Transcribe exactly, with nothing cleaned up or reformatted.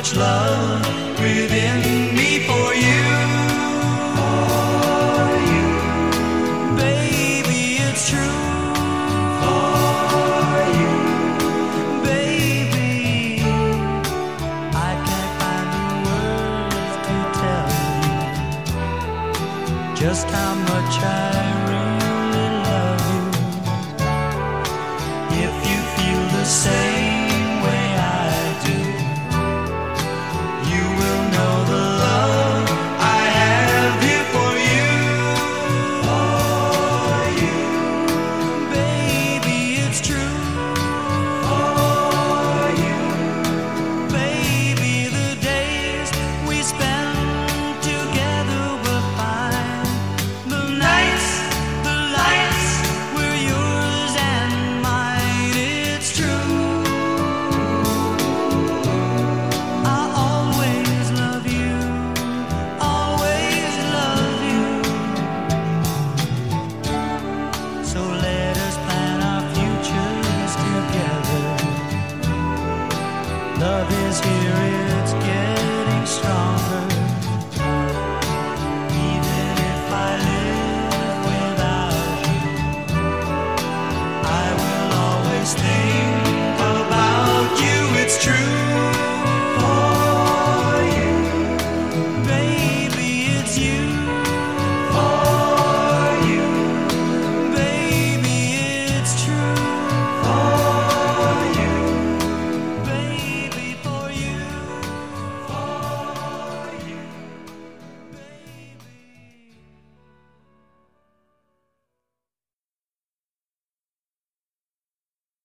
much love within me for you. For you. Baby, it's true. For you. Baby, I can't find the words to tell you just how much I really love you. If you feel the same way I do, you will know the love I have here for you. For you. Baby, it's true. For you. Baby, the days we spend together were fine. The nights, the lights were yours and mine. It's true. I always love you, always love you. So let us plan our futures together. Love is here, it's getting stronger. Even if I live without you, I will always think